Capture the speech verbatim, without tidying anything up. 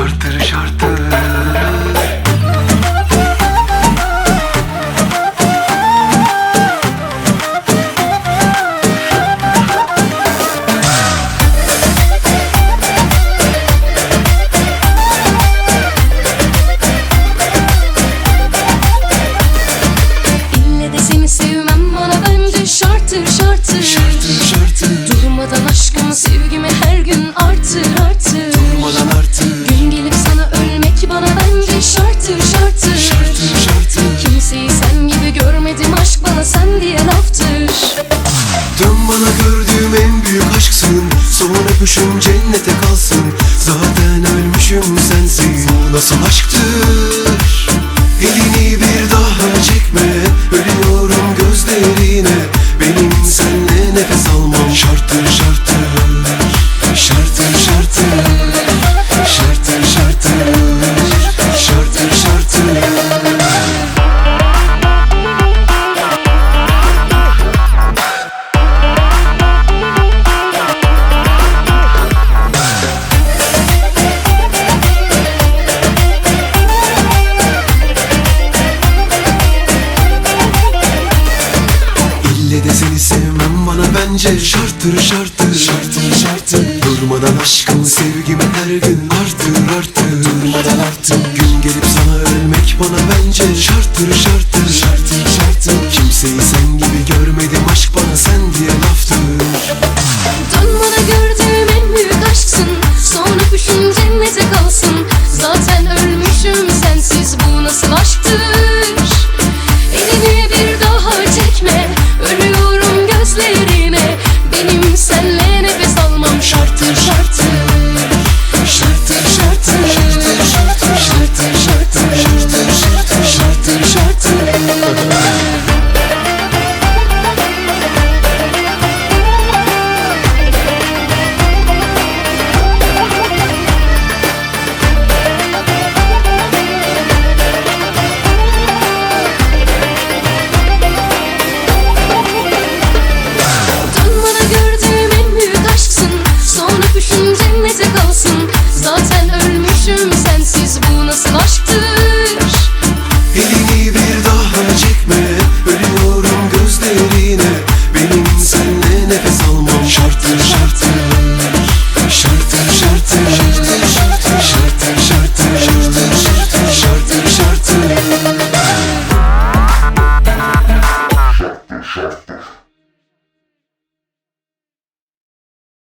şarttır şarttır. Sevmem bana bence şarttır şarttır. Şarttır şarttır. Durmadan aşkımı sevgimi her gün artır artır. Durmadan artır. Gün gelip sana ölmek bana bence şarttır şarttır. Şarttır şarttır. Kimseyi sen gibi görmedim, aşk bana sen diye laftır. Dön bana, gördüğüm en büyük aşksın. Son öpüşüm cennete kalsın. Zaten ölmüşüm sensiz. Bu nasıl aşktır? Elini bir daha çekme. Ölüyorum gözlerine. Benim senle nefes almam şarttır şarttır. Şarttır şarttır. Şarttır şarttır. Şarttır şarttır. Seni sevmem bana bence şarttır şarttır. Şarttır şarttır. Durmadan aşkım sevgimi her gün artır artır. Durmadan artır. Gün gelip sana ölmek bana bence şarttır şarttır. Şarttır şarttır. Kimseyi sen gibi görmedim, aşk bana sen diye laftır. Dön bana, gördüğüm en büyük aşksın. Son öpüşün cennete kalsın. Zaten ölmüşüm sensiz, bu nasıl aşktır? Elini bir daha çekme. Ölüyorum gözlerine. Benim senle nefes almam şarttır şarttır. Şarttır şarttır. Şarttır şarttır. Şarttır şarttır. Şarttır şarttır. Zaten ölmüşüm sensiz, bu nasıl aşktır? Elini bir daha çekme. Ölüyorum gözlerine. Benim senle nefes almam şarttır şarttır.